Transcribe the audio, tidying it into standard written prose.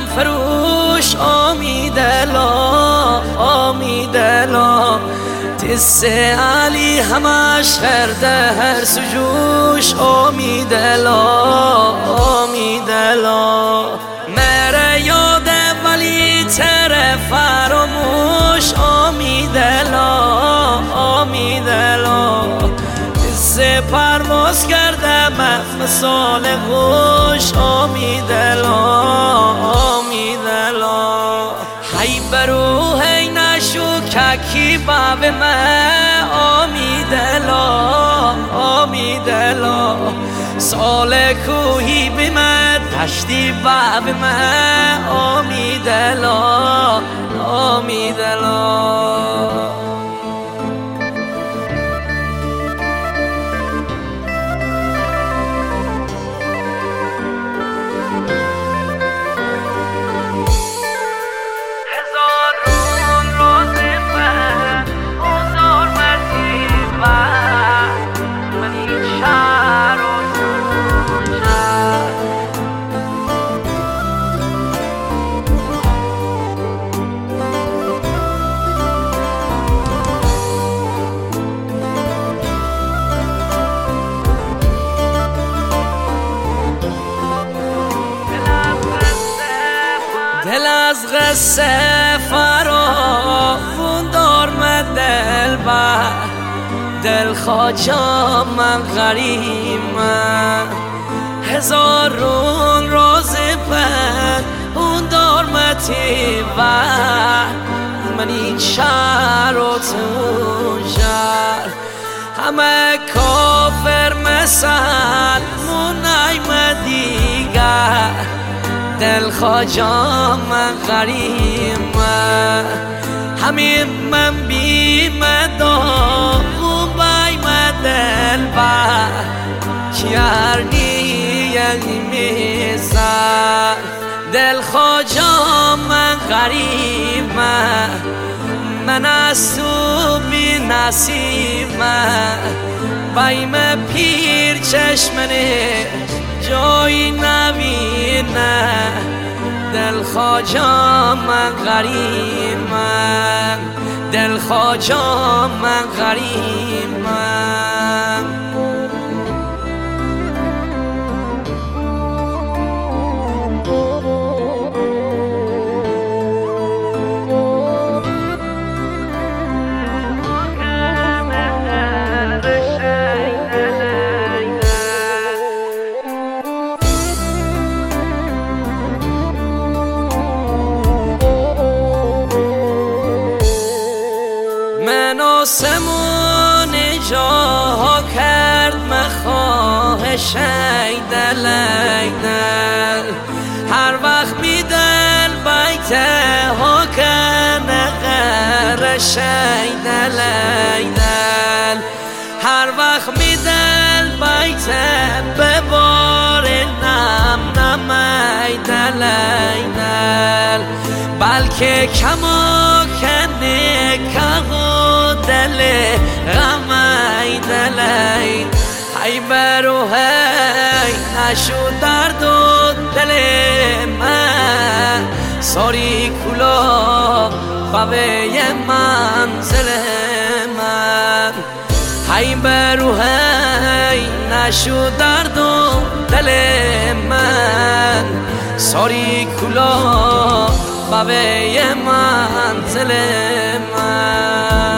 غم فروش آمیدلا تس علی همش کرده هر سجوش آمیدلا مره یاد ولی تره فراموش آمیدلا تس پرواز کرده مثال خوش آمیدلا هی برو هی نشو که باب من آمیدلا سال کوهی به من دشتی باب من آمیدلا دل از غصه فراخون دار من دل بر دل خواجم من غریمم هزارون روز پر اون دار متی بر من این شهر و تو شهر همه کافر مثل منعیم دیگر دل خواجم من غریمم همین من بیمدام و بایم دل بر چیارنی یعنی میزن دل خواجم من غریمم من از تو بی نصیبم بایم پیر چشمنه جایی نبینه دل خواجم من غریمم دل خواجم من غریمم آسمون جاها کرد مخواهش ایدل هر وقت میدل بیت ها کنه غرش ایدل هر وقت میدل بیت ببار نم ایدل بلکه کما کنه که دل غم ایدل ای برو هی نشو درد و دل من ساری کلا بابه منزل من ای برو هی نشو درد و دل من ساری کلا بابه منزل من